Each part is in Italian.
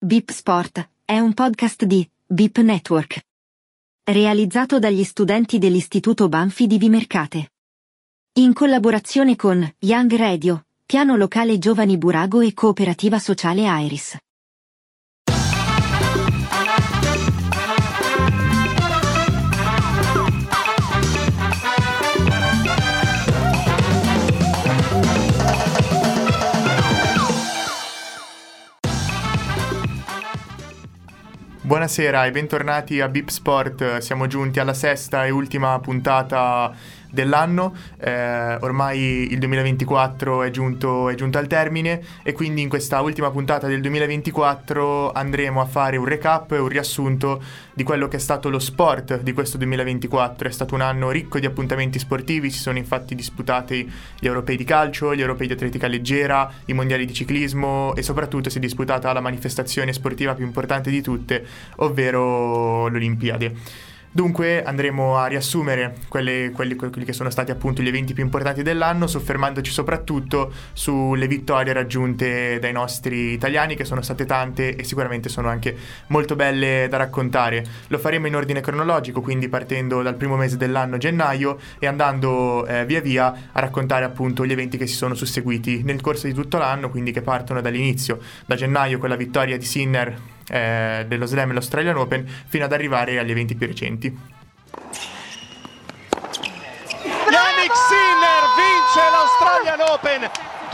Bip Sport è un podcast di Bip Network, realizzato dagli studenti dell'Istituto Banfi di Vimercate, in collaborazione con Young Radio, Piano Locale Giovani Burago e Cooperativa Sociale Iris. Buonasera e bentornati a Bip Sport. Siamo giunti alla sesta e ultima puntata dell'anno. Ormai il 2024 è giunto al termine e quindi in questa ultima puntata del 2024 andremo a fare un recap e un riassunto di quello che è stato lo sport di questo 2024. È stato un anno ricco di appuntamenti sportivi, si sono infatti disputati gli europei di calcio, gli europei di atletica leggera, i mondiali di ciclismo e soprattutto si è disputata la manifestazione sportiva più importante di tutte, ovvero l'Olimpiade. Dunque andremo a riassumere quelli che sono stati appunto gli eventi più importanti dell'anno, soffermandoci soprattutto sulle vittorie raggiunte dai nostri italiani, che sono state tante e sicuramente sono anche molto belle da raccontare. Lo faremo in ordine cronologico, quindi partendo dal primo mese dell'anno, gennaio, e andando via via a raccontare appunto gli eventi che si sono susseguiti nel corso di tutto l'anno, quindi che partono dall'inizio, da gennaio con la vittoria di Sinner dello Slam e l'Australian Open, fino ad arrivare agli eventi più recenti. Jannik Sinner vince l'Australian Open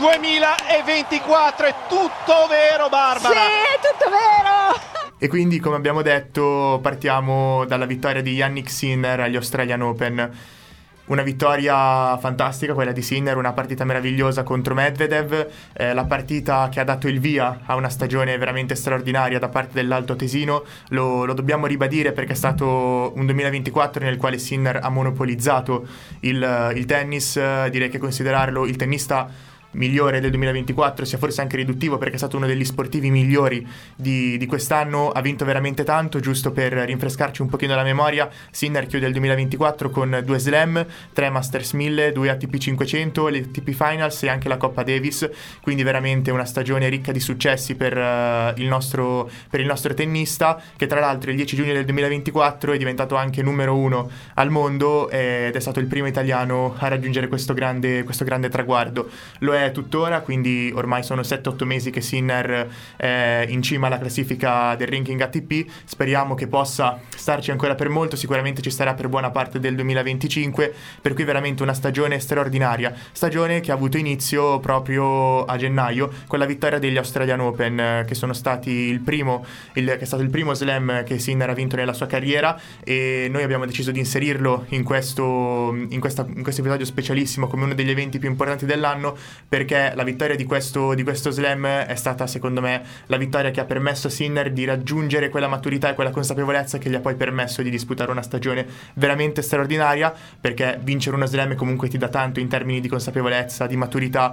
2024, è tutto vero, Barbara? Sì, è tutto vero! E quindi, come abbiamo detto, partiamo dalla vittoria di Jannik Sinner agli Australian Open. Una vittoria fantastica, quella di Sinner, una partita meravigliosa contro Medvedev, la partita che ha dato il via a una stagione veramente straordinaria da parte dell'Alto Tesino. Lo dobbiamo ribadire perché è stato un 2024 nel quale Sinner ha monopolizzato il tennis. Direi che considerarlo il tennista migliore del 2024 sia forse anche riduttivo, perché è stato uno degli sportivi migliori di quest'anno. Ha vinto veramente tanto. Giusto per rinfrescarci un pochino la memoria, Sinner chiude il 2024 con 2 Slam, 3 Masters 1000, 2 ATP 500, le ATP Finals e anche la Coppa Davis, quindi veramente una stagione ricca di successi per il nostro tennista, che tra l'altro il 10 giugno del 2024 è diventato anche numero 1 al mondo ed è stato il primo italiano a raggiungere questo grande traguardo. Lo è tuttora, quindi ormai sono 7-8 mesi che Sinner è in cima alla classifica del ranking ATP. Speriamo che possa starci ancora per molto, sicuramente ci starà per buona parte del 2025, per cui veramente una stagione straordinaria, stagione che ha avuto inizio proprio a gennaio con la vittoria degli Australian Open, che sono stati che è stato il primo Slam che Sinner ha vinto nella sua carriera, e noi abbiamo deciso di inserirlo in questo episodio specialissimo come uno degli eventi più importanti dell'anno, perché la vittoria di questo Slam è stata, secondo me, la vittoria che ha permesso a Sinner di raggiungere quella maturità e quella consapevolezza che gli ha poi permesso di disputare una stagione veramente straordinaria, perché vincere uno Slam comunque ti dà tanto in termini di consapevolezza, di maturità,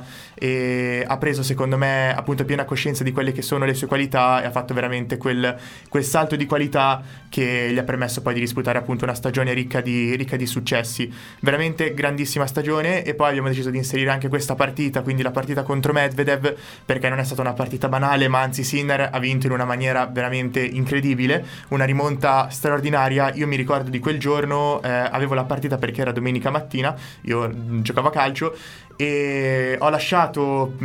e ha preso, secondo me, appunto piena coscienza di quelle che sono le sue qualità e ha fatto veramente quel salto di qualità che gli ha permesso poi di disputare appunto una stagione ricca di successi. Veramente grandissima stagione. E poi abbiamo deciso di inserire anche questa partita, quindi la partita contro Medvedev, perché non è stata una partita banale, ma anzi Sinner ha vinto in una maniera veramente incredibile, una rimonta straordinaria. Io mi ricordo di quel giorno, avevo la partita perché era domenica mattina, io giocavo a calcio e ho lasciato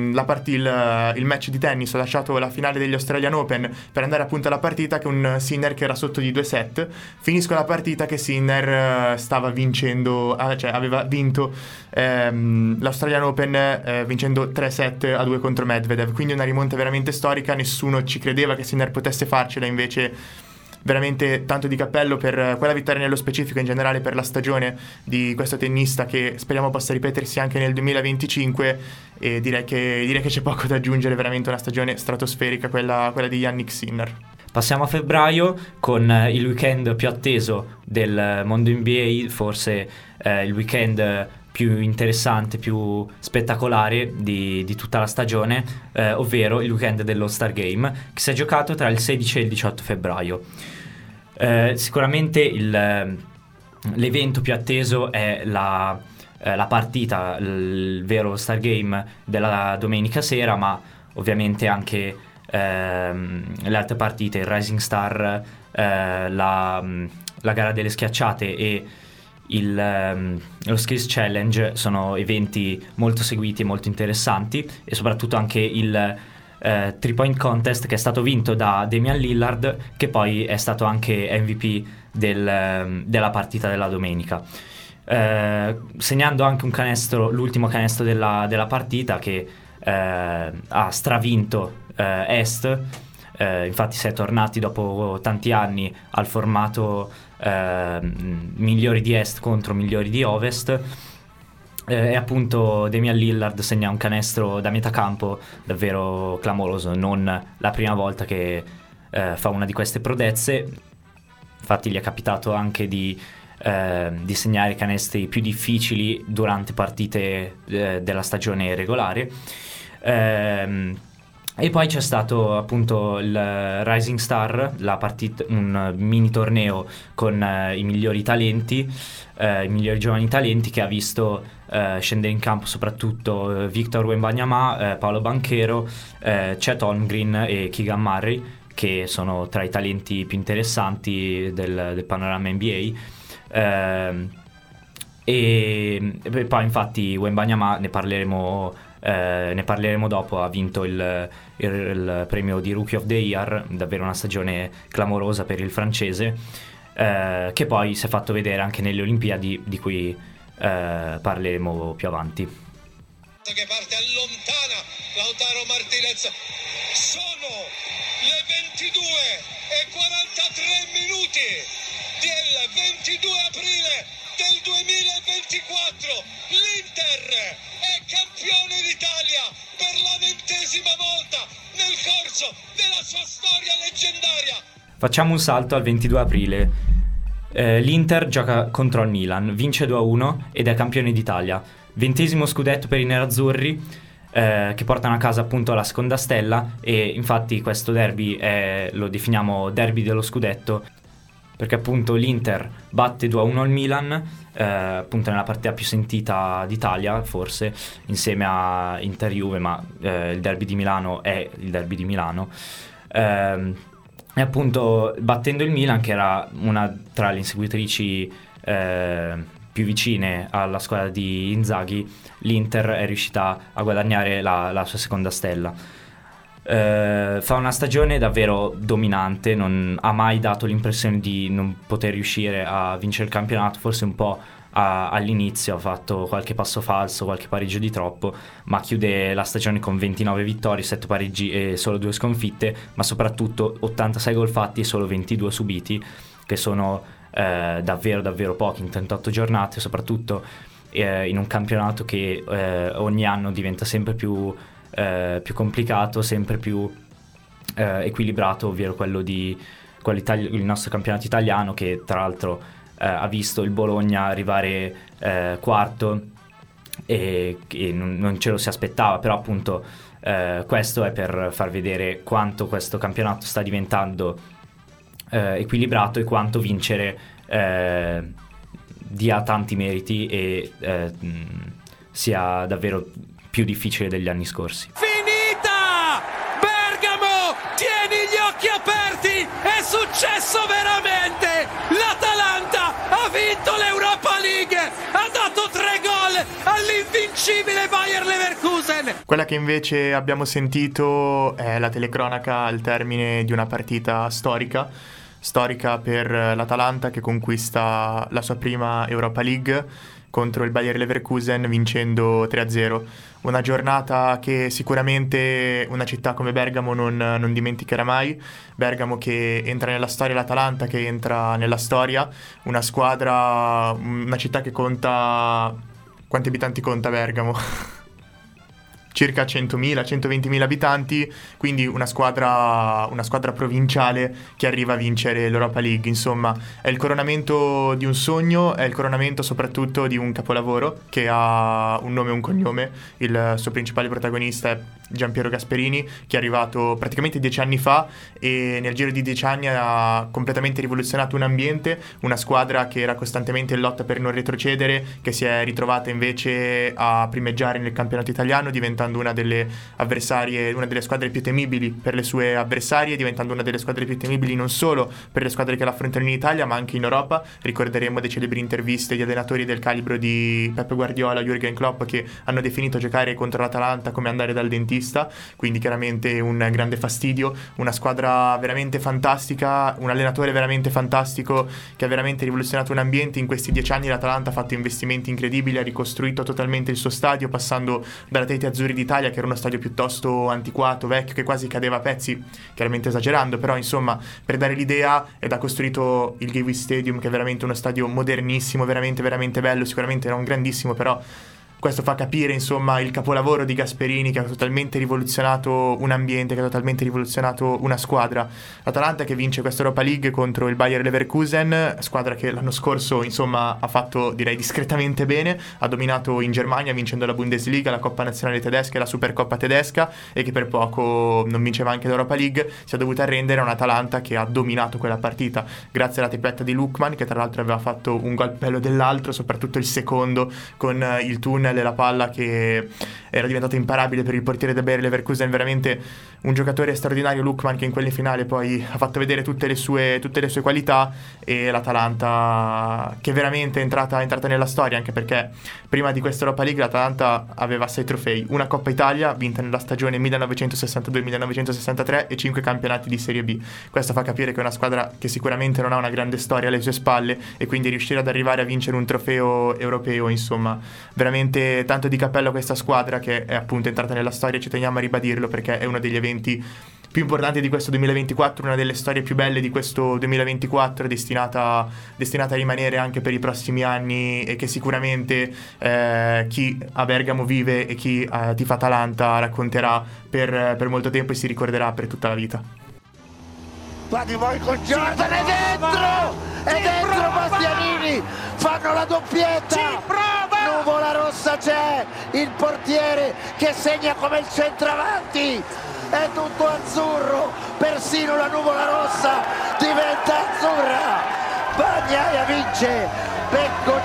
il match di tennis, ho lasciato la finale degli Australian Open per andare appunto alla partita con Sinner che era sotto di 2 set. Finisco la partita che Sinner stava vincendo, cioè aveva vinto l'Australian Open vincendo 3-7-2 contro Medvedev, quindi una rimonta veramente storica. Nessuno ci credeva che Sinner potesse farcela, invece veramente tanto di cappello per quella vittoria nello specifico, in generale per la stagione di questo tennista, che speriamo possa ripetersi anche nel 2025, e direi che c'è poco da aggiungere. Veramente una stagione stratosferica quella di Jannik Sinner. Passiamo a febbraio con il weekend più atteso del mondo NBA, forse il weekend più interessante, più spettacolare di tutta la stagione, ovvero il weekend dello All-Star Game, che si è giocato tra il 16 e il 18 febbraio. Sicuramente l'evento più atteso è la partita, il vero All-Star Game della domenica sera, ma ovviamente anche le altre partite, il Rising Star, la gara delle schiacciate e lo Skills Challenge sono eventi molto seguiti e molto interessanti, e soprattutto anche il 3-point contest, che è stato vinto da Damian Lillard, che poi è stato anche MVP della partita della domenica, segnando anche un canestro, l'ultimo canestro della partita, che ha stravinto Est. Infatti si è tornati dopo tanti anni al formato migliori di Est contro migliori di Ovest, e appunto Damian Lillard segna un canestro da metà campo davvero clamoroso, non la prima volta che fa una di queste prodezze. Infatti gli è capitato anche di segnare canestri più difficili durante partite della stagione regolare. E poi c'è stato appunto il Rising Star, un mini torneo con i migliori talenti, i migliori giovani talenti, che ha visto scendere in campo soprattutto Victor Wembanyama, Paolo Banchero, Chet Holmgren e Keegan Murray, che sono tra i talenti più interessanti del panorama NBA. E poi infatti Wembanyama ne parleremo dopo, ha vinto il premio di Rookie of the Year, davvero una stagione clamorosa per il francese, che poi si è fatto vedere anche nelle Olimpiadi, di cui parleremo più avanti. Che parte allontana Lautaro Martinez. Sono le 22:43 del 22 aprile del 2024. L'Inter è campione d'Italia per la 20ª volta nel corso della sua storia leggendaria. Facciamo un salto al 22 aprile. L'Inter gioca contro il Milan, vince 2-1 ed è campione d'Italia. 20° scudetto per i nerazzurri, che portano a casa appunto la seconda stella, e infatti questo derby lo definiamo derby dello scudetto, perché appunto l'Inter batte 2-1 al Milan, appunto nella partita più sentita d'Italia forse, insieme a Inter-Juve, ma il derby di Milano è il derby di Milano. E appunto battendo il Milan, che era una tra le inseguitrici più vicine alla squadra di Inzaghi, l'Inter è riuscita a guadagnare la sua seconda stella. Fa una stagione davvero dominante, non ha mai dato l'impressione di non poter riuscire a vincere il campionato, forse un po' all'inizio ha fatto qualche passo falso, qualche pareggio di troppo, ma chiude la stagione con 29 vittorie, 7 pareggi e solo 2 sconfitte, ma soprattutto 86 gol fatti e solo 22 subiti, che sono davvero davvero pochi in 38 giornate, soprattutto in un campionato che ogni anno diventa sempre più complicato, sempre più equilibrato, ovvero il nostro campionato italiano, che tra l'altro ha visto il Bologna arrivare quarto e non ce lo si aspettava, però appunto questo è per far vedere quanto questo campionato sta diventando equilibrato e quanto vincere dia tanti meriti e sia davvero più difficile degli anni scorsi. Finita! Bergamo, tieni gli occhi aperti, è successo veramente! L'Atalanta ha vinto l'Europa League, ha dato 3 gol all'invincibile Bayer Leverkusen. Quella che invece abbiamo sentito è la telecronaca al termine di una partita storica per l'Atalanta, che conquista la sua prima Europa League contro il Bayer Leverkusen, vincendo 3-0. Una giornata che sicuramente una città come Bergamo non dimenticherà mai. Bergamo che entra nella storia, l'Atalanta che entra nella storia, una squadra, una città che conta... Quanti abitanti conta Bergamo? Circa 100.000, 120.000 abitanti, quindi una squadra provinciale che arriva a vincere l'Europa League. Insomma, è il coronamento di un sogno, è il coronamento soprattutto di un capolavoro che ha un nome e un cognome. Il suo principale protagonista è Giampiero Gasperini, che è arrivato praticamente 10 anni fa e nel giro di 10 anni ha completamente rivoluzionato un ambiente, una squadra che era costantemente in lotta per non retrocedere, che si è ritrovata invece a primeggiare nel campionato italiano, diventando una delle squadre più temibili per le sue avversarie, diventando una delle squadre più temibili non solo per le squadre che l'affrontano in Italia ma anche in Europa. Ricorderemo delle celebri interviste di allenatori del calibro di Pep Guardiola, Jürgen Klopp, che hanno definito giocare contro l'Atalanta come andare dal dentista, quindi chiaramente un grande fastidio, una squadra veramente fantastica, un allenatore veramente fantastico che ha veramente rivoluzionato un ambiente. In questi 10 anni l'Atalanta ha fatto investimenti incredibili, ha ricostruito totalmente il suo stadio, passando dalla Teti Azzurri d'Italia, che era uno stadio piuttosto antiquato, vecchio, che quasi cadeva a pezzi, chiaramente esagerando, però insomma per dare l'idea, ed ha costruito il Gateway Stadium, che è veramente uno stadio modernissimo, veramente veramente bello, sicuramente non grandissimo, però questo fa capire insomma il capolavoro di Gasperini, che ha totalmente rivoluzionato un ambiente, che ha totalmente rivoluzionato una squadra. L'Atalanta che vince questa Europa League contro il Bayer Leverkusen, squadra che l'anno scorso insomma ha fatto direi discretamente bene, ha dominato in Germania vincendo la Bundesliga, la Coppa Nazionale Tedesca e la Supercoppa Tedesca, e che per poco non vinceva anche l'Europa League. Si è dovuta arrendere a un'Atalanta che ha dominato quella partita grazie alla tripletta di Lookman, che tra l'altro aveva fatto un gol bello dell'altro, soprattutto il secondo con il tunnel e la palla che era diventata imparabile per il portiere del Bayer Leverkusen. Veramente un giocatore straordinario Lookman, che in quelle finali poi ha fatto vedere tutte le sue qualità, e l'Atalanta che veramente è entrata nella storia, anche perché prima di questa Europa League l'Atalanta aveva 6 trofei, una Coppa Italia vinta nella stagione 1962-1963 e 5 campionati di Serie B. Questo fa capire che è una squadra che sicuramente non ha una grande storia alle sue spalle, e quindi riuscire ad arrivare a vincere un trofeo europeo, insomma veramente tanto di cappello a questa squadra, che è appunto entrata nella storia. Ci teniamo a ribadirlo perché è uno degli eventi più importanti di questo 2024, una delle storie più belle di questo 2024, destinata a rimanere anche per i prossimi anni, e che sicuramente chi a Bergamo vive e chi tifa Atalanta racconterà per molto tempo e si ricorderà per tutta la vita. Fate voi con Jordan, è dentro! È dentro Bastianini! Fanno la doppietta! Ci prova! Nuvola rossa c'è! Il portiere che segna come il centravanti! È tutto azzurro! Persino la nuvola rossa diventa azzurra! Bagnaia vince! Becco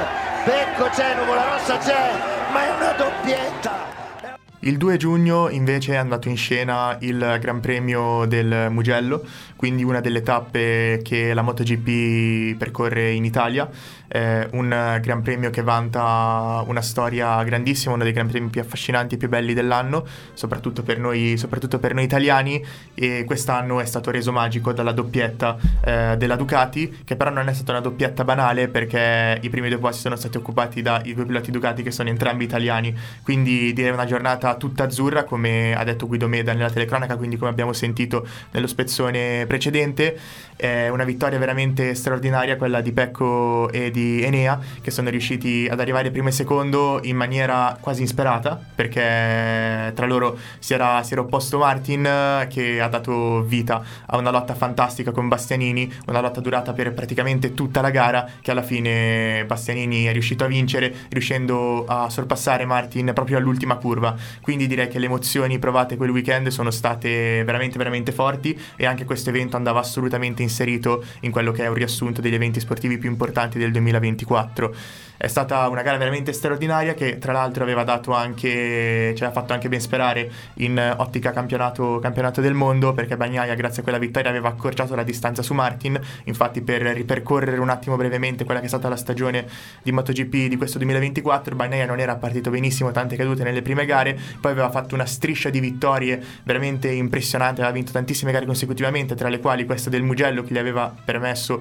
c'è! Nuvola rossa c'è! Ma è una doppietta! Il 2 giugno invece è andato in scena il Gran Premio del Mugello, quindi una delle tappe che la MotoGP percorre in Italia. Un Gran Premio che vanta una storia grandissima, uno dei Gran Premi più affascinanti e più belli dell'anno, soprattutto per noi italiani, e quest'anno è stato reso magico dalla doppietta della Ducati, che però non è stata una doppietta banale, perché i primi 2 posti sono stati occupati dai 2 piloti Ducati che sono entrambi italiani, quindi direi una giornata tutta azzurra, come ha detto Guido Meda nella telecronaca, quindi come abbiamo sentito nello spezzone precedente. È una vittoria veramente straordinaria quella di Pecco e di Enea, che sono riusciti ad arrivare primo e secondo in maniera quasi insperata, perché tra loro si era opposto Martin, che ha dato vita a una lotta fantastica con Bastianini, una lotta durata per praticamente tutta la gara, che alla fine Bastianini è riuscito a vincere, riuscendo a sorpassare Martin proprio all'ultima curva. Quindi direi che le emozioni provate quel weekend sono state veramente veramente forti, e anche questo evento andava assolutamente inserito in quello che è un riassunto degli eventi sportivi più importanti del 2024. È stata una gara veramente straordinaria, che tra l'altro aveva dato anche, ci ha fatto anche ben sperare in ottica campionato del mondo, perché Bagnaia grazie a quella vittoria aveva accorciato la distanza su Martin. Infatti, per ripercorrere un attimo brevemente quella che è stata la stagione di MotoGP di questo 2024, Bagnaia non era partito benissimo, tante cadute nelle prime gare, poi aveva fatto una striscia di vittorie veramente impressionante, aveva vinto tantissime gare consecutivamente, tra le quali questa del Mugello, che gli aveva permesso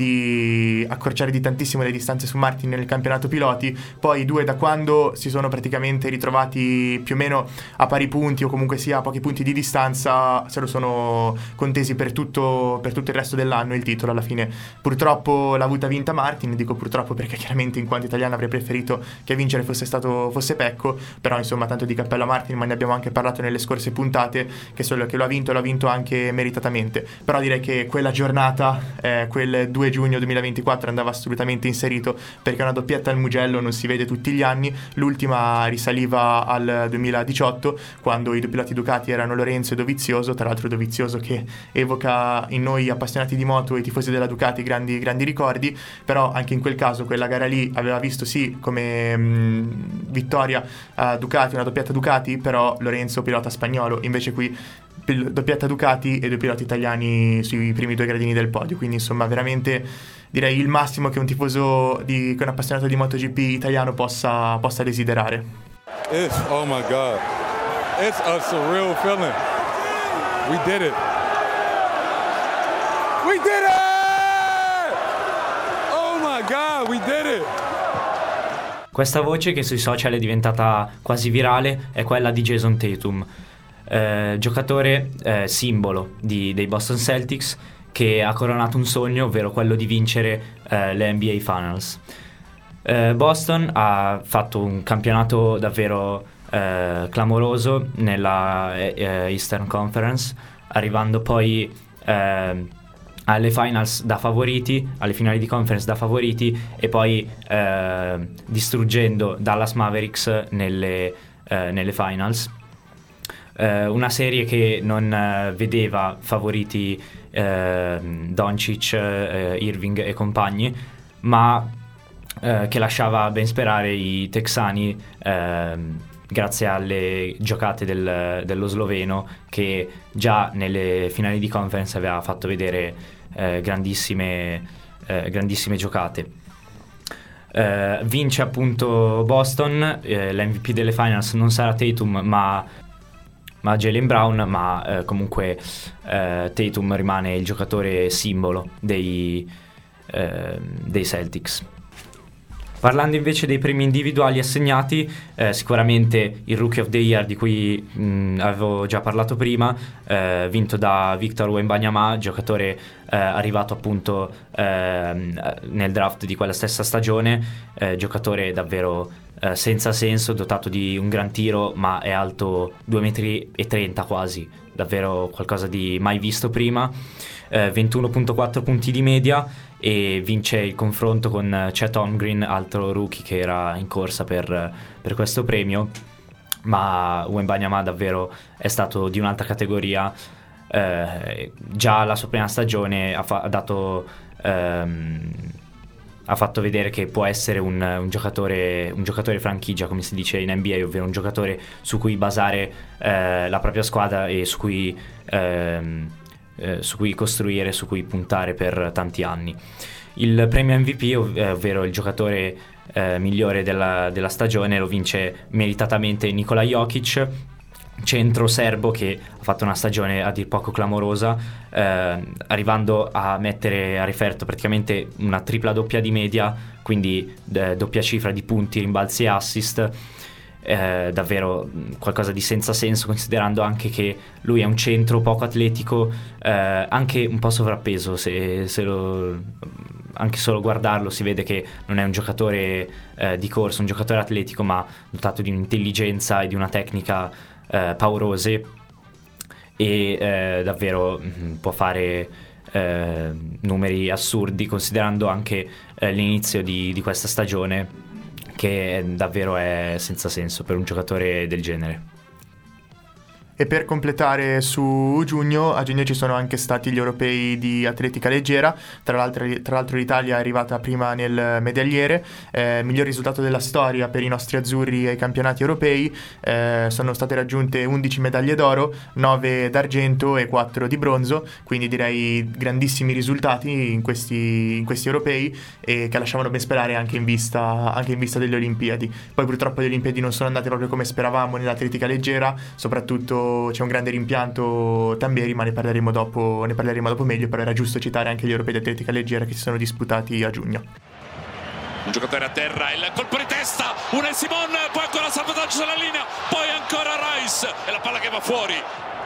di accorciare di tantissimo le distanze su Martin nel campionato piloti. Poi i due, da quando si sono praticamente ritrovati più o meno a pari punti, o comunque sia a pochi punti di distanza, se lo sono contesi per tutto il resto dell'anno il titolo. Alla fine purtroppo l'ha avuta vinta Martin, dico purtroppo perché chiaramente in quanto italiano avrei preferito che a vincere fosse Pecco, però insomma tanto di cappello cappello a Martin, ma ne abbiamo anche parlato nelle scorse puntate, che lo ha vinto anche meritatamente. Però direi che quella giornata, quel 2 giugno 2024, andava assolutamente inserito, perché una doppietta al Mugello non si vede tutti gli anni. L'ultima risaliva al 2018, quando i due piloti Ducati erano Lorenzo e Dovizioso, tra l'altro Dovizioso che evoca in noi appassionati di moto e tifosi della Ducati grandi ricordi. Però anche in quel caso quella gara lì aveva visto sì come vittoria a Ducati, una doppietta Ducati, però Lorenzo pilota spagnolo, invece qui doppietta Ducati e due piloti italiani sui primi 2 gradini del podio. Quindi insomma veramente direi il massimo che un tifoso che un appassionato di MotoGP italiano possa desiderare. Oh my God, it's a surreal feeling. We did it. We did it! Oh my God, we did it! Questa voce, che sui social è diventata quasi virale, è quella di Jason Tatum, giocatore simbolo dei Boston Celtics, che ha coronato un sogno, ovvero quello di vincere le NBA Finals. Boston ha fatto un campionato davvero clamoroso nella Eastern Conference, arrivando poi alle finals da favoriti, alle finali di conference da favoriti, e poi distruggendo Dallas Mavericks nelle finals. Una serie che non vedeva favoriti Doncic, Irving e compagni, ma che lasciava ben sperare i texani, grazie alle giocate dello sloveno, che già nelle finali di conference aveva fatto vedere grandissime giocate. Vince appunto Boston, l'MVP delle finals non sarà Tatum ma Jaylen Brown, ma comunque Tatum rimane il giocatore simbolo dei Celtics. Parlando invece dei premi individuali assegnati, sicuramente il Rookie of the Year, di cui avevo già parlato prima, vinto da Victor Wembanyama, giocatore arrivato appunto nel draft di quella stessa stagione, giocatore davvero senza senso, dotato di un gran tiro, ma è alto 2,30 m quasi, davvero qualcosa di mai visto prima. 21.4 punti di media, e vince il confronto con Chet Holmgren, altro rookie che era in corsa per questo premio. Ma Wembanyama davvero è stato di un'altra categoria. Già la sua prima stagione ha fatto vedere che può essere un giocatore franchigia, come si dice in NBA, ovvero un giocatore su cui basare la propria squadra e su cui costruire, su cui puntare per tanti anni. Il premio MVP, ovvero il giocatore migliore della stagione, lo vince meritatamente Nikola Jokic, centro serbo che ha fatto una stagione a dir poco clamorosa, arrivando a mettere a referto praticamente una tripla doppia di media, quindi doppia cifra di punti, rimbalzi e assist. Davvero qualcosa di senza senso, considerando anche che lui è un centro poco atletico, anche un po' sovrappeso. Anche solo guardarlo si vede che non è un giocatore di corsa, un giocatore atletico, ma dotato di un'intelligenza e di una tecnica paurose, e davvero può fare numeri assurdi, considerando anche l'inizio di questa stagione, che davvero è senza senso per un giocatore del genere. E per completare a giugno ci sono anche stati gli europei di atletica leggera. Tra l'altro l'Italia è arrivata prima nel medagliere, miglior risultato della storia per i nostri azzurri ai campionati europei. Sono state raggiunte 11 medaglie d'oro, 9 d'argento e 4 di bronzo, quindi direi grandissimi risultati in questi europei, e che lasciavano ben sperare anche in vista delle Olimpiadi. Poi purtroppo le Olimpiadi non sono andate proprio come speravamo nell'atletica leggera, soprattutto c'è un grande rimpianto Tamberi, ma ne parleremo dopo meglio. Però era giusto citare anche gli europei di atletica leggera che si sono disputati a giugno. Un giocatore a terra, il colpo di testa, Unai Simon, poi ancora salvataggio sulla linea, poi ancora Rice e la palla che va fuori.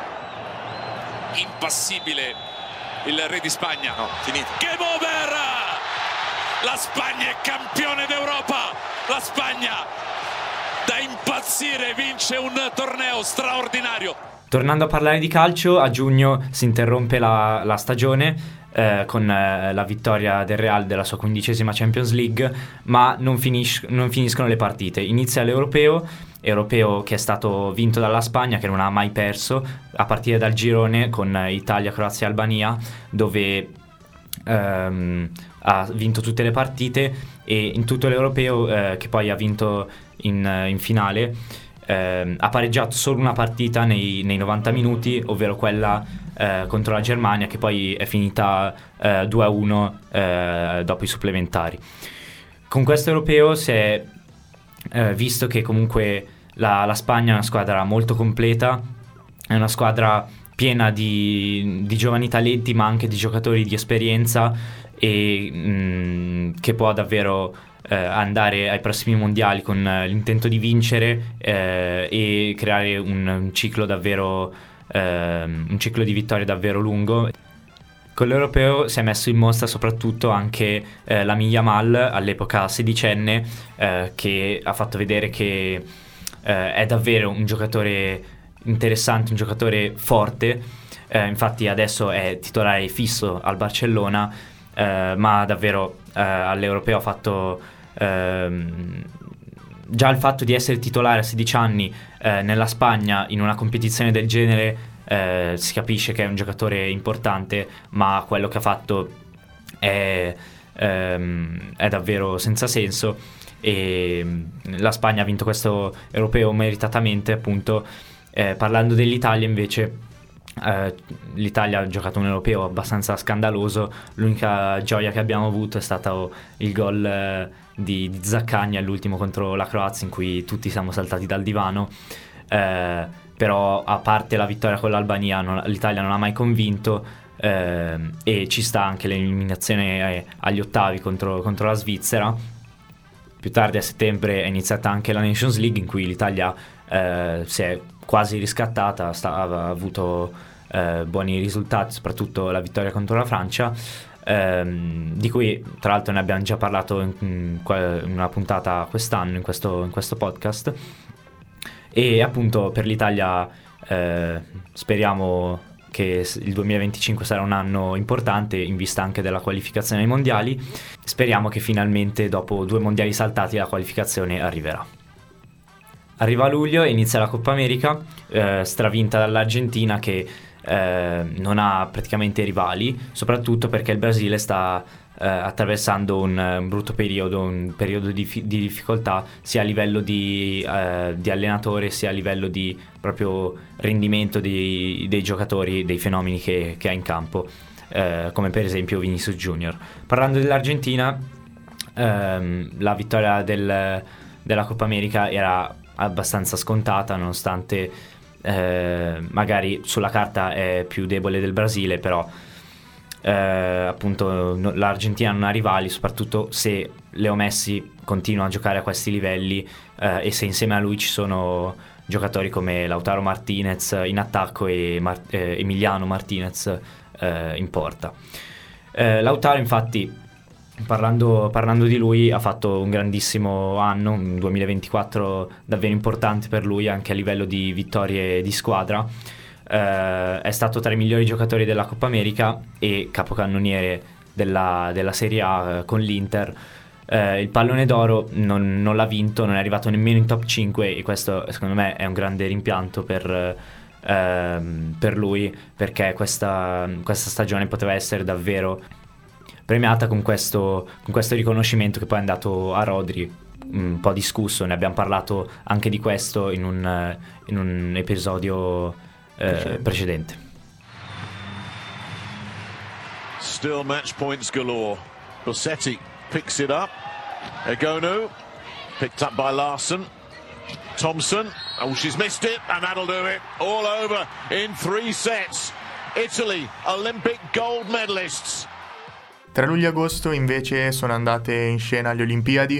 Impassibile il re di Spagna. No, finito. Game over! La Spagna è campione d'Europa. La Spagna da impazzire impazzire, vince un torneo straordinario. Tornando a parlare di calcio, a giugno si interrompe la stagione con la vittoria del Real della sua 15ª Champions League, ma non finiscono le partite. Inizia l'Europeo che è stato vinto dalla Spagna, che non ha mai perso, a partire dal girone con Italia, Croazia e Albania, dove ha vinto tutte le partite, e in tutto l'Europeo che poi ha vinto in finale ha pareggiato solo una partita nei 90 minuti, ovvero quella contro la Germania, che poi è finita 2-1 dopo i supplementari. Con questo Europeo si è visto che comunque la Spagna è una squadra molto completa, è una squadra piena di giovani talenti, ma anche di giocatori di esperienza, e che può davvero andare ai prossimi mondiali con l'intento di vincere e creare un ciclo davvero un ciclo di vittorie davvero lungo. Con l'Europeo si è messo in mostra soprattutto anche Lamine Yamal, all'epoca 16enne, che ha fatto vedere che è davvero un giocatore interessante, un giocatore forte. Infatti adesso è titolare fisso al Barcellona, ma davvero all'Europeo ha fatto già il fatto di essere titolare a 16 anni nella Spagna in una competizione del genere, si capisce che è un giocatore importante, ma quello che ha fatto è davvero senza senso, e la Spagna ha vinto questo Europeo meritatamente, appunto. Parlando dell'Italia invece, l'Italia ha giocato un Europeo abbastanza scandaloso. L'unica gioia che abbiamo avuto è stato il gol di Zaccagni all'ultimo contro la Croazia, in cui tutti siamo saltati dal divano, però a parte la vittoria con l'Albania l'Italia non ha mai convinto, e ci sta anche l'eliminazione agli ottavi contro la Svizzera. Più tardi a settembre è iniziata anche la Nations League, in cui l'Italia si è quasi riscattata, ha avuto buoni risultati, soprattutto la vittoria contro la Francia, di cui tra l'altro ne abbiamo già parlato in una puntata quest'anno in questo podcast. E appunto per l'Italia speriamo che il 2025 sarà un anno importante in vista anche della qualificazione ai mondiali. Speriamo che finalmente dopo 2 mondiali saltati la qualificazione arriverà. Arriva luglio e inizia la Coppa America, stravinta dall'Argentina, che non ha praticamente rivali, soprattutto perché il Brasile sta attraversando un brutto periodo, un periodo di difficoltà, sia a livello di allenatore, sia a livello di proprio rendimento dei giocatori, dei fenomeni che ha in campo, come per esempio Vinicius Junior. Parlando dell'Argentina, la vittoria della Coppa America era abbastanza scontata, nonostante magari sulla carta è più debole del Brasile, però appunto l'Argentina non ha rivali, soprattutto se Leo Messi continua a giocare a questi livelli, e se insieme a lui ci sono giocatori come Lautaro Martinez in attacco e Emiliano Martinez in porta. Lautaro, infatti, parlando di lui, ha fatto un grandissimo anno, un 2024 davvero importante per lui anche a livello di vittorie di squadra. È stato tra i migliori giocatori della Coppa America e capocannoniere della Serie A con l'Inter. Il pallone d'oro non l'ha vinto, non è arrivato nemmeno in top 5, e questo secondo me è un grande rimpianto per lui, perché questa stagione poteva essere davvero premiata con questo riconoscimento, che poi è andato a Rodri, un po' discusso. Ne abbiamo parlato anche di questo in un episodio precedente. Still match points galore. Rossetti picks it up. Egonu picked up by Larson. Thompson, oh, she's missed it, and that'll do it. All over in 3 sets. Italy, Olympic gold medalists. Tra luglio e agosto invece sono andate in scena le Olimpiadi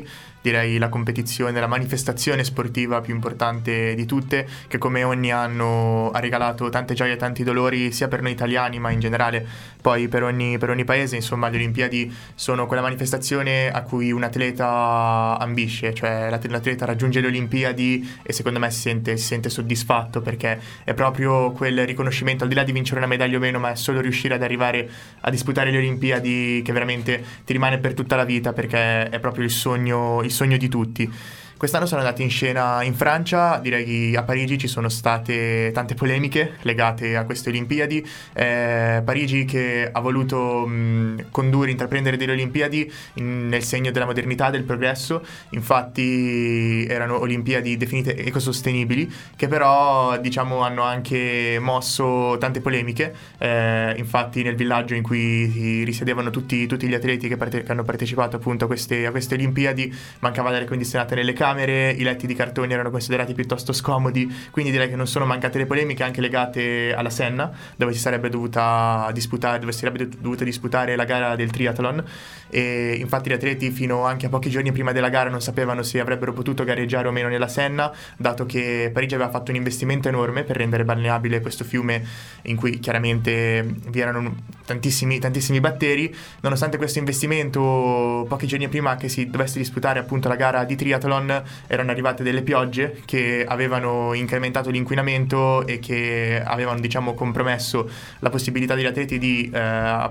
direi la competizione, la manifestazione sportiva più importante di tutte, che come ogni anno ha regalato tante gioie e tanti dolori sia per noi italiani ma in generale poi per ogni paese. Insomma, le Olimpiadi sono quella manifestazione a cui un atleta ambisce, cioè l'atleta raggiunge le Olimpiadi e secondo me si sente soddisfatto, perché è proprio quel riconoscimento, al di là di vincere una medaglia o meno, ma è solo riuscire ad arrivare a disputare le Olimpiadi che veramente ti rimane per tutta la vita, perché è proprio il sogno di tutti. Quest'anno sono andati in scena in Francia, direi che a Parigi ci sono state tante polemiche legate a queste Olimpiadi. Parigi che ha voluto intraprendere delle Olimpiadi nel segno della modernità, del progresso. Infatti erano Olimpiadi definite ecosostenibili, che però diciamo hanno anche mosso tante polemiche. Infatti nel villaggio in cui risiedevano tutti gli atleti che hanno partecipato appunto a queste Olimpiadi mancava l'aria condizionata nelle camere, i letti di cartone erano considerati piuttosto scomodi, quindi direi che non sono mancate le polemiche anche legate alla Senna, dove si sarebbe dovuta disputare la gara del triathlon, e infatti gli atleti fino anche a pochi giorni prima della gara non sapevano se avrebbero potuto gareggiare o meno nella Senna, dato che Parigi aveva fatto un investimento enorme per rendere balneabile questo fiume in cui chiaramente vi erano tantissimi batteri. Nonostante questo investimento, pochi giorni prima che si dovesse disputare appunto la gara di triathlon, erano arrivate delle piogge che avevano incrementato l'inquinamento e che avevano diciamo compromesso la possibilità degli atleti di fare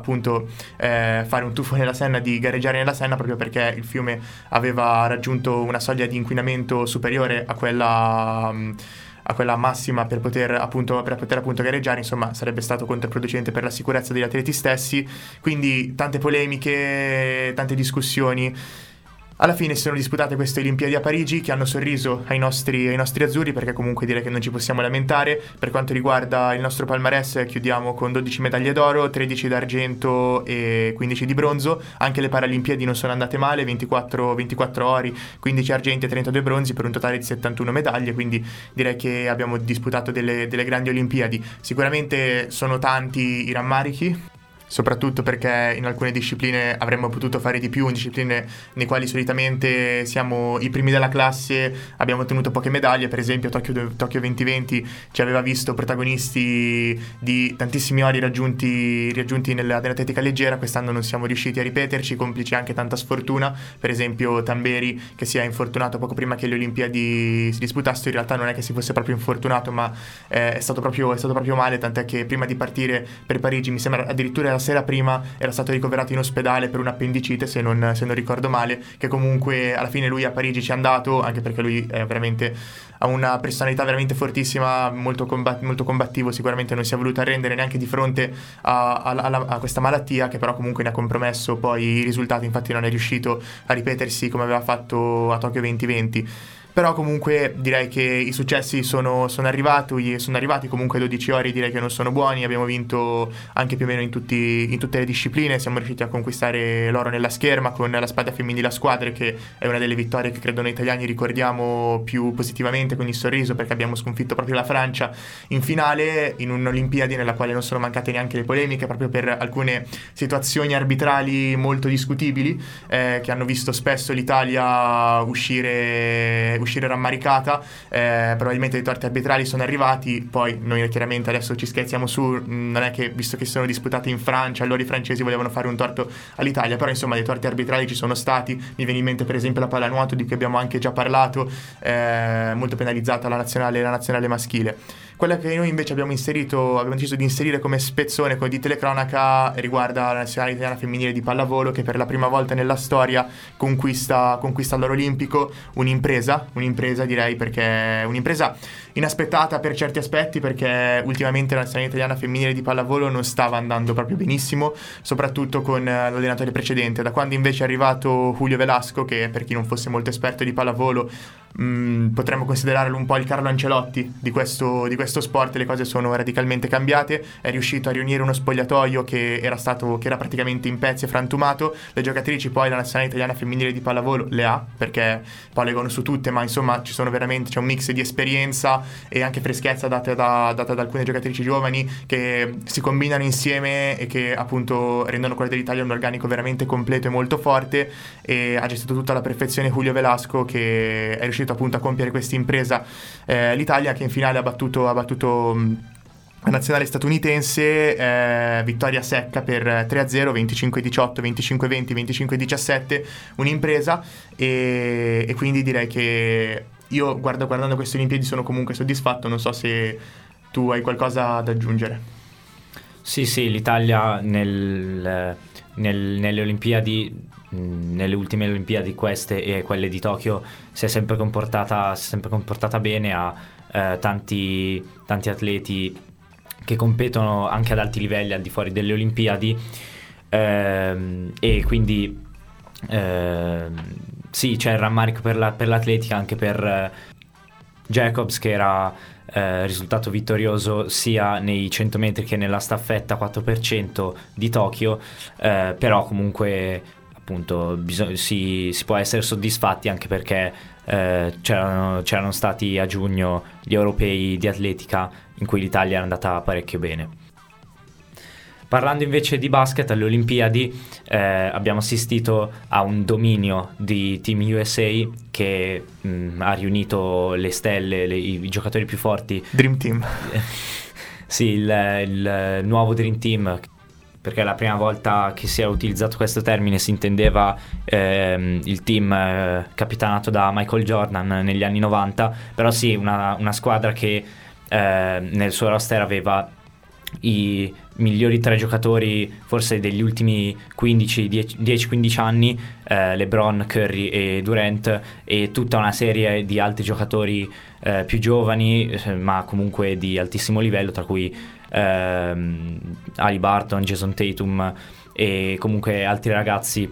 un tuffo nella Senna, di gareggiare nella Senna, proprio perché il fiume aveva raggiunto una soglia di inquinamento superiore a quella massima per poter appunto gareggiare. Insomma, sarebbe stato controproducente per la sicurezza degli atleti stessi, quindi tante polemiche, tante discussioni. Alla fine si sono disputate queste Olimpiadi a Parigi, che hanno sorriso ai nostri azzurri, perché comunque direi che non ci possiamo lamentare. Per quanto riguarda il nostro palmarès, chiudiamo con 12 medaglie d'oro, 13 d'argento e 15 di bronzo. Anche le Paralimpiadi non sono andate male, 24 ori, 15 argenti e 32 bronzi, per un totale di 71 medaglie, quindi direi che abbiamo disputato delle grandi Olimpiadi. Sicuramente sono tanti i rammarichi, soprattutto perché in alcune discipline avremmo potuto fare di più, in discipline nei quali solitamente siamo i primi della classe abbiamo ottenuto poche medaglie. Per esempio Tokyo 2020 ci aveva visto protagonisti di tantissimi ori raggiunti nell'atletica leggera. Quest'anno non siamo riusciti a ripeterci, complice anche tanta sfortuna. Per esempio Tamberi, che si è infortunato poco prima che le Olimpiadi si disputassero. In realtà non è che si fosse proprio infortunato, ma è stato proprio male, tant'è che prima di partire per Parigi, mi sembra addirittura la sera prima, era stato ricoverato in ospedale per un'appendicite, se non ricordo male, che comunque alla fine lui a Parigi ci è andato, anche perché lui è ha una personalità veramente fortissima, molto combattivo. Sicuramente non si è voluto arrendere neanche di fronte a questa malattia, che però comunque ne ha compromesso poi i risultati. Infatti non è riuscito a ripetersi come aveva fatto a Tokyo 2020. Però comunque direi che i successi sono arrivati. Comunque 12 ori direi che non sono buoni. Abbiamo vinto anche più o meno in tutte le discipline. Siamo riusciti a conquistare l'oro nella scherma con la spada femminile a squadre, che è una delle vittorie che credo noi italiani ricordiamo più positivamente, con il sorriso, perché abbiamo sconfitto proprio la Francia in finale, in un'Olimpiadi nella quale non sono mancate neanche le polemiche, proprio per alcune situazioni arbitrali molto discutibili, che hanno visto spesso l'Italia uscire rammaricata. Probabilmente i torti arbitrali sono arrivati. Poi noi chiaramente adesso ci scherziamo su, non è che, visto che sono disputate in Francia, allora i francesi volevano fare un torto all'Italia, però insomma dei torti arbitrali ci sono stati. Mi viene in mente per esempio la pallanuoto, di cui abbiamo anche già parlato, molto penalizzata la nazionale maschile. Quella che noi invece abbiamo deciso di inserire come spezzone di telecronaca riguarda la nazionale italiana femminile di pallavolo, che per la prima volta nella storia conquista l'oro olimpico. Un'impresa direi, perché un'impresa inaspettata per certi aspetti, perché ultimamente la nazionale italiana femminile di pallavolo non stava andando proprio benissimo, soprattutto con l'allenatore precedente. Da quando invece è arrivato Julio Velasco, che per chi non fosse molto esperto di pallavolo potremmo considerarlo un po' il Carlo Ancelotti di questo sport, le cose sono radicalmente cambiate. È riuscito a riunire uno spogliatoio che era praticamente in pezzi e frantumato. Le giocatrici poi la nazionale italiana femminile di pallavolo le ha, perché poi leggono su tutte, ma insomma c'è un mix di esperienza e anche freschezza data da alcune giocatrici giovani che si combinano insieme e che appunto rendono quella dell'Italia un organico veramente completo e molto forte, e ha gestito tutta alla perfezione Julio Velasco, che è riuscito appunto a compiere questa impresa. L'Italia che in finale ha battuto la nazionale statunitense, vittoria secca per 3-0, 25-18, 25-20, 25-17, un'impresa, e quindi direi che io guardando queste Olimpiadi sono comunque soddisfatto. Non so se tu hai qualcosa da aggiungere. Sì, l'Italia nelle Olimpiadi, nelle ultime Olimpiadi, queste e quelle di Tokyo, si è sempre comportata bene, ha tanti atleti che competono anche ad alti livelli al di fuori delle Olimpiadi, e quindi sì, c'è il rammarico per l'atletica, anche per Jacobs, che era risultato vittorioso sia nei 100 metri che nella staffetta 4% di Tokyo, però comunque appunto si può essere soddisfatti, anche perché c'erano stati a giugno gli europei di atletica in cui l'Italia è andata parecchio bene. Parlando invece di basket, alle Olimpiadi abbiamo assistito a un dominio di Team USA che ha riunito le stelle, i giocatori più forti. Dream Team. Sì, il nuovo Dream Team, perché la prima volta che si è utilizzato questo termine si intendeva il team capitanato da Michael Jordan negli anni 90, però sì, una squadra che nel suo roster aveva i migliori 3 giocatori forse degli ultimi 10-15 anni, LeBron, Curry e Durant, e tutta una serie di altri giocatori più giovani ma comunque di altissimo livello, tra cui Haliburton, Jason Tatum e comunque altri ragazzi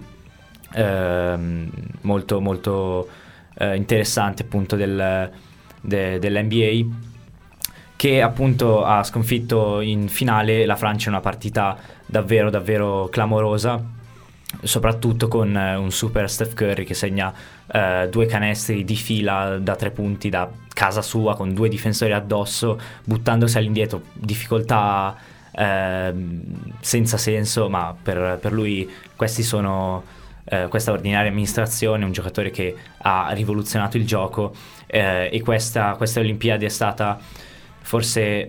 molto molto interessanti appunto dell'NBA, che appunto ha sconfitto in finale la Francia in una partita davvero davvero clamorosa, soprattutto con un super Steph Curry che segna 2 canestri di fila da 3 punti da casa sua, con 2 difensori addosso, buttandosi all'indietro, difficoltà senza senso, ma per lui questa ordinaria amministrazione, un giocatore che ha rivoluzionato il gioco, e questa Olimpiadi è stata forse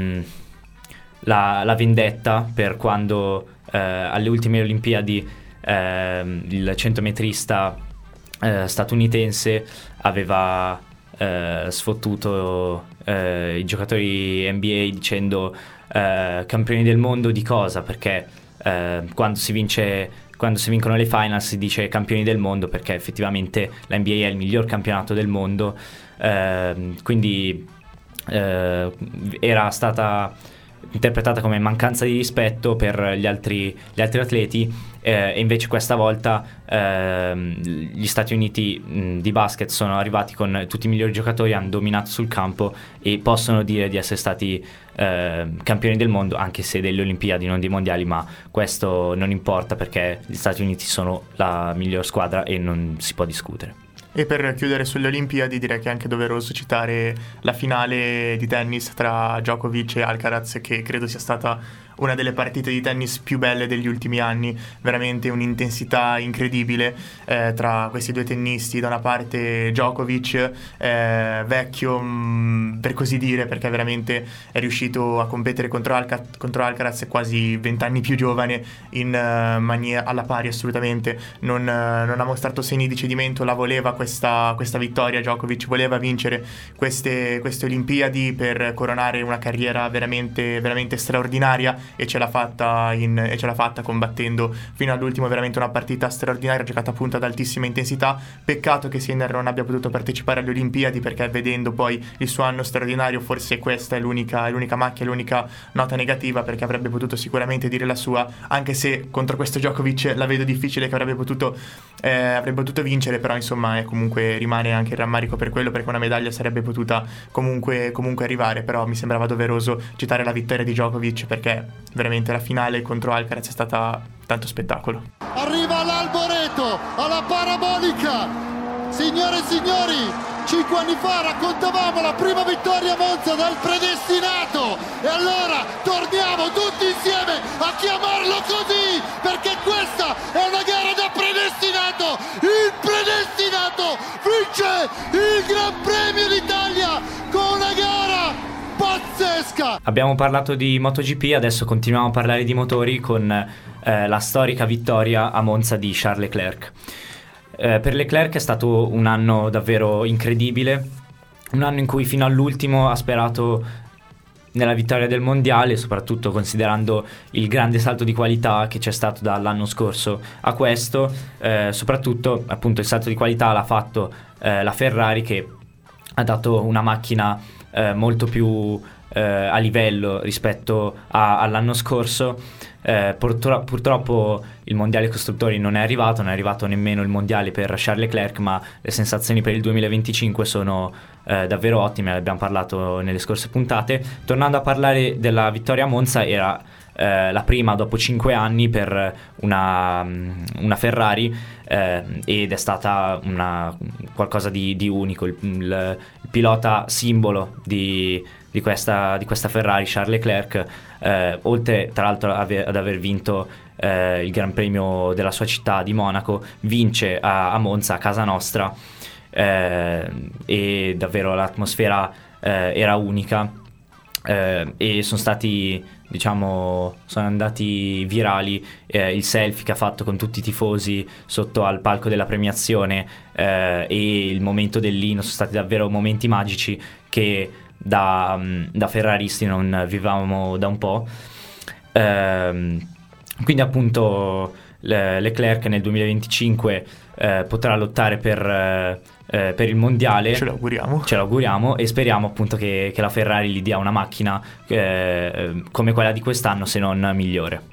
la vendetta per quando alle ultime Olimpiadi il centometrista statunitense aveva sfottuto i giocatori NBA dicendo campioni del mondo di cosa, perché quando si vincono le finals si dice campioni del mondo, perché effettivamente la NBA è il miglior campionato del mondo, quindi era stata interpretata come mancanza di rispetto per gli altri atleti, e invece questa volta gli Stati Uniti di basket sono arrivati con tutti i migliori giocatori, hanno dominato sul campo e possono dire di essere stati campioni del mondo, anche se delle Olimpiadi, non dei mondiali, ma questo non importa perché gli Stati Uniti sono la miglior squadra e non si può discutere. E per chiudere sulle Olimpiadi direi che è anche doveroso citare la finale di tennis tra Djokovic e Alcaraz, che credo sia stata una delle partite di tennis più belle degli ultimi anni, veramente un'intensità incredibile tra questi due tennisti. Da una parte Djokovic, vecchio per così dire, perché veramente è riuscito a competere contro Alcaraz, quasi 20 anni più giovane, in maniera alla pari assolutamente, non ha mostrato segni di cedimento, la voleva questa vittoria. Djokovic voleva vincere queste Olimpiadi per coronare una carriera veramente, veramente straordinaria, e ce l'ha fatta combattendo fino all'ultimo, veramente una partita straordinaria, giocata appunto ad altissima intensità. Peccato che Sinner non abbia potuto partecipare alle Olimpiadi, perché vedendo poi il suo anno straordinario forse questa è l'unica macchia, l'unica nota negativa, perché avrebbe potuto sicuramente dire la sua, anche se contro questo Djokovic la vedo difficile che avrebbe potuto vincere, però insomma comunque rimane anche il rammarico per quello, perché una medaglia sarebbe potuta comunque arrivare. Però mi sembrava doveroso citare la vittoria di Djokovic, perché veramente la finale contro Alcaraz è stata tanto spettacolo. Arriva l'Alboreto alla parabolica, signore e signori, 5 anni fa raccontavamo la prima vittoria a Monza del predestinato, e allora torniamo tutti insieme a chiamarlo così, perché questa è una gara da predestinato. Il predestinato vince il Gran Premio d'Italia con una gara pazzesca. Abbiamo parlato di MotoGP, adesso continuiamo a parlare di motori con la storica vittoria a Monza di Charles Leclerc. Per Leclerc è stato un anno davvero incredibile, un anno in cui fino all'ultimo ha sperato nella vittoria del mondiale, soprattutto considerando il grande salto di qualità che c'è stato dall'anno scorso a questo. Soprattutto appunto il salto di qualità l'ha fatto la Ferrari, che ha dato una macchina molto più a livello rispetto all'anno scorso. Purtroppo il mondiale costruttori non è arrivato nemmeno il mondiale per Charles Leclerc, ma le sensazioni per il 2025 sono davvero ottime, ne abbiamo parlato nelle scorse puntate. Tornando a parlare della vittoria a Monza, era la prima dopo 5 anni per una Ferrari, ed è stata qualcosa di unico. Il pilota simbolo di questa Ferrari, Charles Leclerc, oltre tra l'altro ad aver vinto il Gran Premio della sua città di Monaco, vince a Monza, a casa nostra, e davvero l'atmosfera era unica, e sono andati virali il selfie che ha fatto con tutti i tifosi sotto al palco della premiazione, e il momento dell'inno. Sono stati davvero momenti magici che da ferraristi non vivevamo da un po'. Quindi appunto Leclerc nel 2025 potrà lottare per il mondiale. Ce l'auguriamo e speriamo appunto che la Ferrari gli dia una macchina come quella di quest'anno, se non migliore.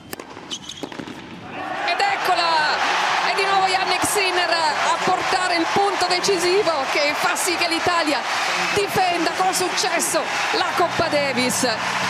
Ed eccola, è di nuovo Yannick Sinner a portare il punto decisivo che fa sì che l'Italia difenda con successo la Coppa Davis.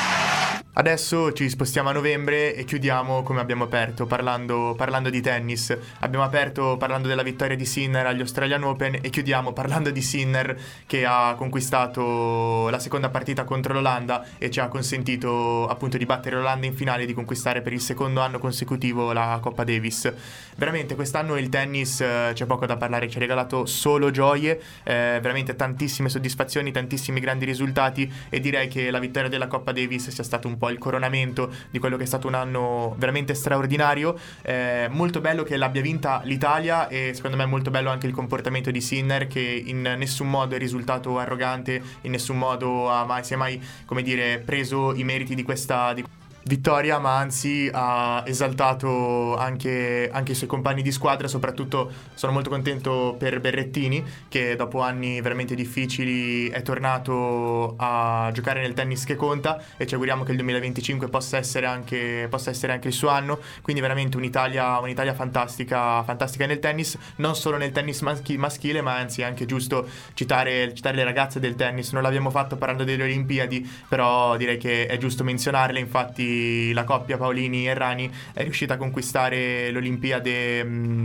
Adesso ci spostiamo a novembre e chiudiamo come abbiamo aperto, parlando di tennis. Abbiamo aperto parlando della vittoria di Sinner agli Australian Open e chiudiamo parlando di Sinner, che ha conquistato la seconda partita contro l'Olanda e ci ha consentito appunto di battere l'Olanda in finale e di conquistare per il secondo anno consecutivo la Coppa Davis. Veramente quest'anno il tennis, c'è poco da parlare, ci ha regalato solo gioie, veramente tantissime soddisfazioni, tantissimi grandi risultati, e direi che la vittoria della Coppa Davis sia stato un po' il coronamento di quello che è stato un anno veramente straordinario. Molto bello che l'abbia vinta l'Italia, e secondo me è molto bello anche il comportamento di Sinner, che in nessun modo è risultato arrogante, in nessun modo si è mai, come dire, preso i meriti di questa vittoria, ma anzi ha esaltato anche i suoi compagni di squadra. Soprattutto sono molto contento per Berrettini, che dopo anni veramente difficili è tornato a giocare nel tennis che conta, e ci auguriamo che il 2025 possa essere anche il suo anno. Quindi veramente un'Italia fantastica nel tennis, non solo nel tennis maschile, ma anzi è anche giusto citare le ragazze del tennis. Non l'abbiamo fatto parlando delle Olimpiadi, però direi che è giusto menzionarle. Infatti la coppia Paolini-Errani è riuscita a conquistare l'Olimpiade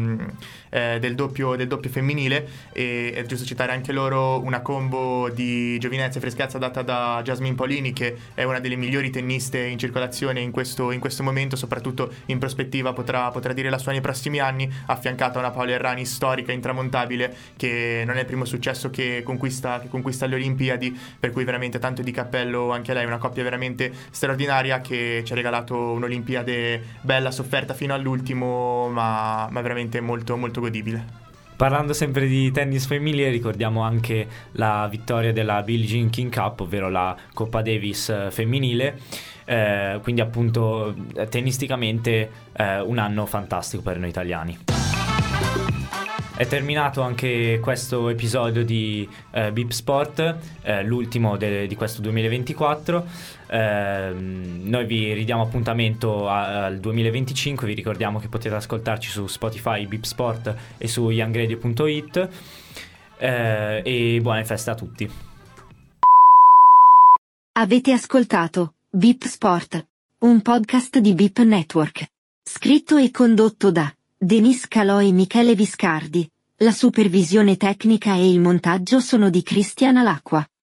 del doppio femminile, e è giusto citare anche loro una combo di giovinezza e freschezza data da Jasmine Paolini, che è una delle migliori tenniste in circolazione in questo momento, soprattutto in prospettiva potrà dire la sua nei prossimi anni, affiancata a una Paola Errani storica, intramontabile, che non è il primo successo che conquista le Olimpiadi, per cui veramente tanto di cappello anche a lei. Una coppia veramente straordinaria che ci ha regalato un'Olimpiade bella, sofferta fino all'ultimo, ma veramente molto molto godibile. Parlando sempre di tennis femminile, ricordiamo anche la vittoria della Billie Jean King Cup, ovvero la Coppa Davis femminile. Quindi appunto tennisticamente un anno fantastico per noi italiani. È terminato anche questo episodio di Beep Sport, l'ultimo di questo 2024. Noi vi ridiamo appuntamento al 2025. Vi ricordiamo che potete ascoltarci su Spotify, Beep Sport e su youngradio.it, e buone feste a tutti. Avete ascoltato Beep Sport, un podcast di Beep Network, scritto e condotto da Denis Calò e Michele Viscardi. La supervisione tecnica e il montaggio sono di Cristian Alacqua.